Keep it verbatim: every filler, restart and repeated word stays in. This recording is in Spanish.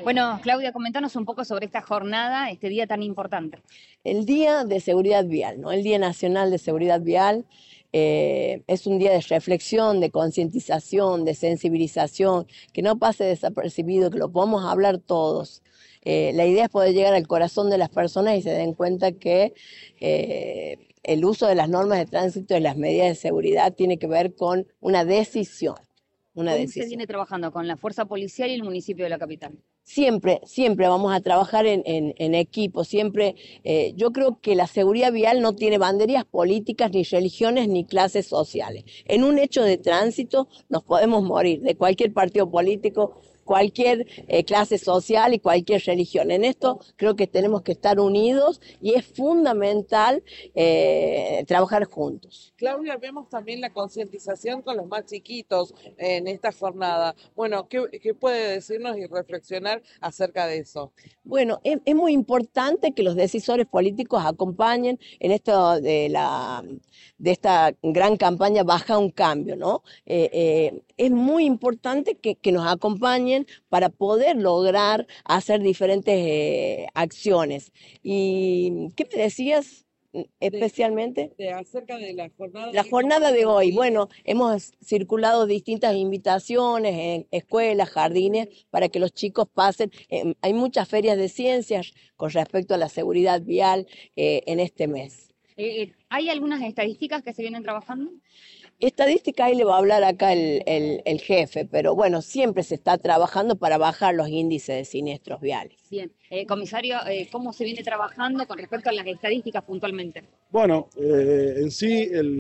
Bueno, Claudia, comentanos un poco sobre esta jornada, este día tan importante. El Día de Seguridad Vial, ¿no? El Día Nacional de Seguridad Vial eh, es un día de reflexión, de concientización, de sensibilización, que no pase desapercibido, que lo podamos hablar todos. Eh, la idea es poder llegar al corazón de las personas y se den cuenta que eh, el uso de las normas de tránsito y las medidas de seguridad tiene que ver con una decisión. Una ¿Cómo se decisión. viene trabajando con la fuerza policial y el municipio de la capital? Siempre, siempre vamos a trabajar en, en, en equipo, siempre. Eh, yo creo que la seguridad vial no tiene banderas políticas, ni religiones, ni clases sociales. En un hecho de tránsito nos podemos morir de cualquier partido político, cualquier eh, clase social y cualquier religión. En esto creo que tenemos que estar unidos y es fundamental eh, trabajar juntos. Claudia, vemos también la concientización con los más chiquitos en esta jornada. Bueno, ¿qué, qué puede decirnos y reflexionar acerca de eso? Bueno, es, es muy importante que los decisores políticos acompañen en esto de la de esta gran campaña Baja un Cambio, ¿no? Eh, eh, es muy importante que, que nos acompañen para poder lograr hacer diferentes eh, acciones. ¿Y qué me decías especialmente? De, de acerca de la jornada. La jornada de hoy, bueno, hemos circulado distintas invitaciones en escuelas, jardines, para que los chicos pasen. Eh, hay muchas ferias de ciencias con respecto a la seguridad vial eh, en este mes. Eh, ¿Hay algunas estadísticas que se vienen trabajando? Estadística ahí le va a hablar acá el, el, el jefe, pero bueno, siempre se está trabajando para bajar los índices de siniestros viales. Bien. Eh, comisario, eh, ¿cómo se viene trabajando con respecto a las estadísticas puntualmente? Bueno, eh, en sí el